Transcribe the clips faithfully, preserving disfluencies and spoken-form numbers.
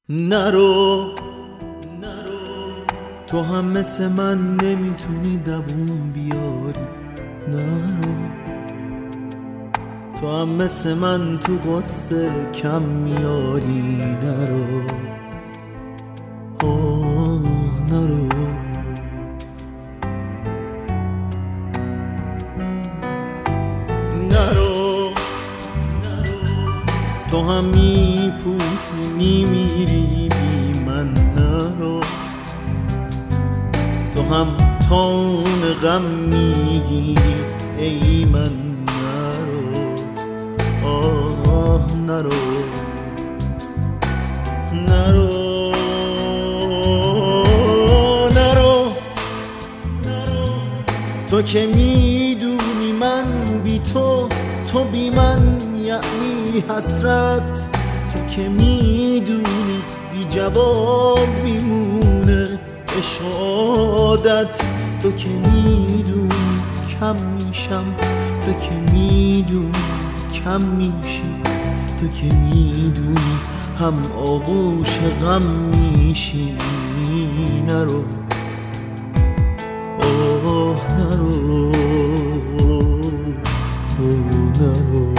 نرو نرو تو هم مثل من نمیتونی دووم بیاری. نرو تو هم مثل من تو قصه کم میاری. نرو آه نرو نرو تو هم میپوسی میمیری بی من. نرو تو هم تون غم میگیری ای من. نرو آه نرو نرو نرو نرو تو که میدونی من بی تو، تو بی من یعنی حسرت. تو که میدونی بی جواب میمونه عشقادت. تو که میدونی کم میشم، تو که میدونی کم میشی، تو که میدونی هم آغوش غم میشی. نرو آه نرو نرو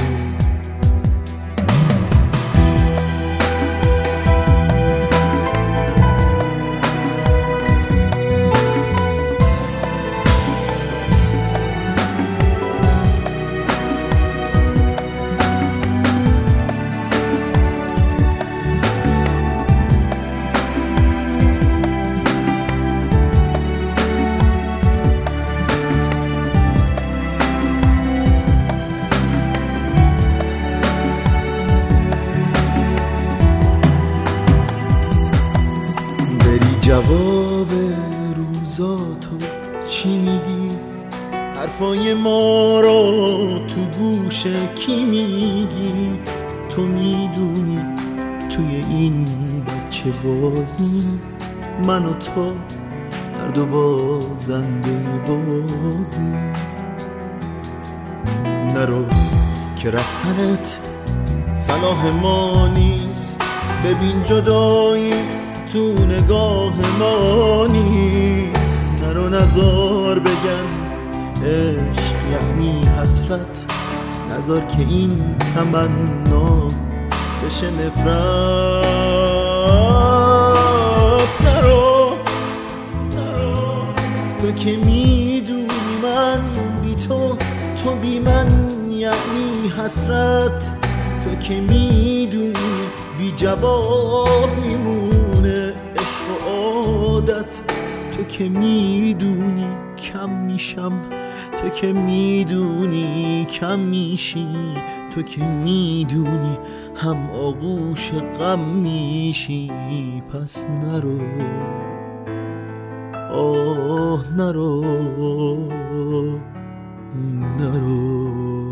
جواب روزاتو چی میگی؟ حرفای ما رو تو گوش کی میگی؟ تو میدونی توی این بچه بازی من و تو هر دو بازنده بازی. نرو که رفتنت صلاح ما نیست. ببین جدایی تو نگاه ما نیست. نرو نزار بگن عشق یعنی حسرت. نزار که این تمنا بشه نفرت. نرو نرو تو که میدونی من بی تو، تو بی من یعنی حسرت. تو که میدونی بی جواب میمونه عشق و عادت. تو که میدونی کم میشم، تو که میدونی کم میشی، تو که میدونی هم آغوش غم میشی. پس نرو آه نرو نرو